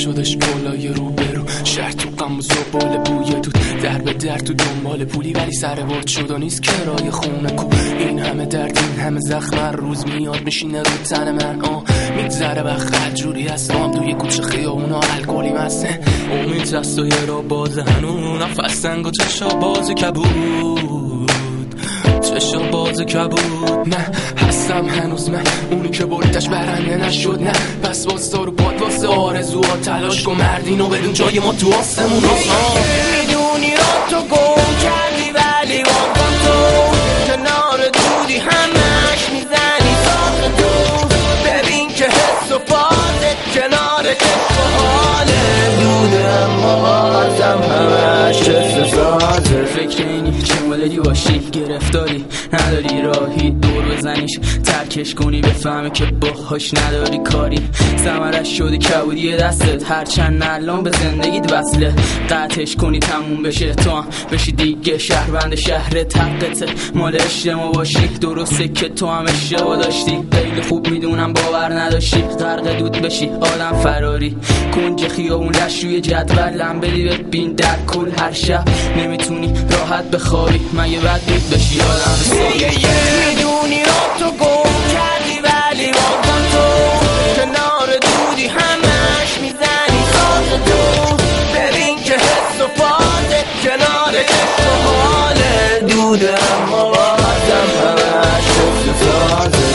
شدش بالای رو برو، شهر تو غم و زباله بوی دود، در به در تو دنبال پولی ولی سر ورد شد و نیست کرایه خونه کو. این همه درد این همه زخم هر روز میاد میشینه رو تن من. میگذره وقت هر جوری هستم توی کوچه خیابونا الکلی مسته. امید هست و یه را باز هنون نفس تنگ و چشا باز کبود، چشا باز کبود. نه هستم هنوز من اونی که بریدش برنده نشد. نه پس واسه رو پاد واسه آرزوها تلاش کن مردینو بدون جای ما تو آسمون. میدونی را تو گم کردی ولی واقعا تو کنار دودی همش میزنی ساخت تو. ببین که حس و فازت کنار کشف و حاله دوده اما بازم همش حس سازه. فکر اینی چه مدلی باشی گرفتاری نداری راهی دور بزنیش ترکش کنی بفهمه که باهاش نداری کاری. ثمرش شده کبودی دستت هرچند الان به زندگیت وصله. قطعش کنی تموم بشه تو هم بشی دیگه شهروند شهرت حقته مال اجتماع باشی. درسته که تو هم اشتباه داشتی خیلی خوب میدونم باور نداشتی غرق دود بشی آدم فراری کنج خیابون رش روی جدولم بدی ببین در کل هر شب نمیتونی راحت بخوابی مگه بد بود بشی آدم سایی. میدونی را تو گم کردی ولی واقعا تو کنار دودی همش میزنی ساز تو. ببین که حس و فازت کنار کشف و حاله دوده اما بازم همش حس سازه.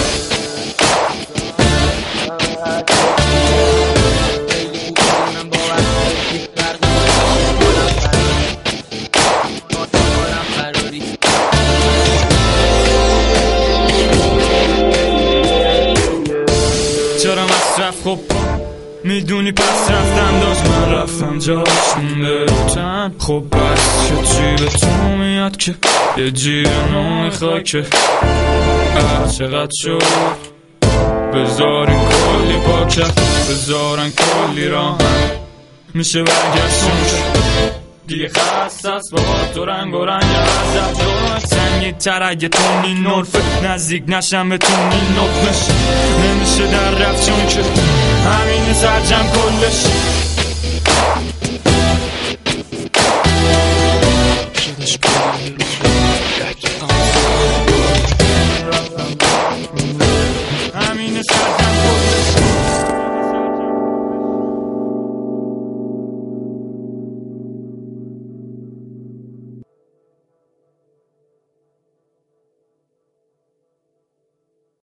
چرا مصرف خب میدونی پس رفتم داشت من رفتم جاش مونده تن. خب بس چه چی به تو میاد که یه جیب نو میخوای که چقدر شد بذارین کلی پاکت بذارن کلی راه میشه برگشتون دیگه خسته است با تو رنگ و رنگ عذب جوان سنگی تر اگه تو این نرفه نزدیک نشم به تو این نطمش نمیشه در رفت چون که همین سرجم کلش